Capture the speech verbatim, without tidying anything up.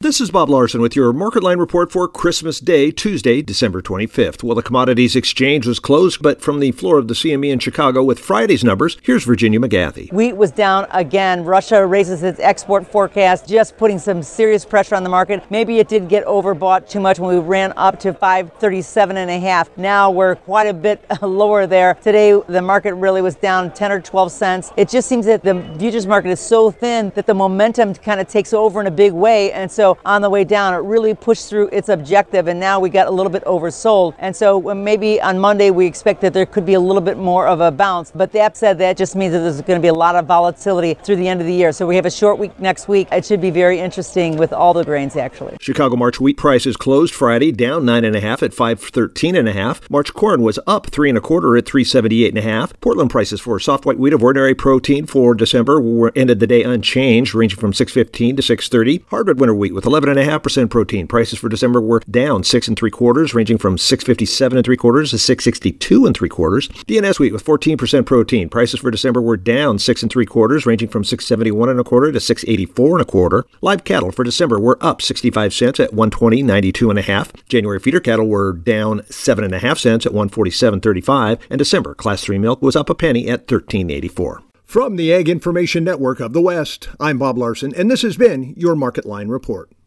This is Bob Larson with your Market Line report for Christmas Day, Tuesday, December twenty-fifth. Well, the commodities exchange was closed, but from the floor of the C M E in Chicago with Friday's numbers, here's Virginia McGathy. Wheat was down again. Russia raises its export forecast, just putting some serious pressure on the market. Maybe it did get overbought too much when we ran up to five thirty-seven and a half. Now we're quite a bit lower there. Today, the market really was down ten or twelve cents. It just seems that the futures market is so thin that the momentum kind of takes over in a big way. And so on the way down, it really pushed through its objective, and now we got a little bit oversold. And so maybe on Monday we expect that there could be a little bit more of a bounce. But that said, that just means that there's going to be a lot of volatility through the end of the year. So we have a short week next week. It should be very interesting with all the grains, actually. Chicago March wheat prices closed Friday down nine and a half at five thirteen and a half. March corn was up three and a quarter at three seventy-eight and a half. Portland prices for soft white wheat of ordinary protein for December were ended the day unchanged, ranging from six fifteen to six thirty. Hardwood winter wheat with eleven and a half percent protein. Prices for December were down six and three quarters, ranging from six fifty-seven and three quarters to six sixty-two and three quarters. D N S wheat with fourteen percent protein. Prices for December were down six and three quarters, ranging from six seventy-one and a quarter to six eighty-four and a quarter. Live cattle for December were up sixty-five cents at one twenty ninety-two and a half. January feeder cattle were down seven and a half cents at one forty-seven thirty-five, and December class three milk was up a penny at thirteen eighty-four. From the Ag Information Network of the West, I'm Bob Larson, and this has been your Market Line report.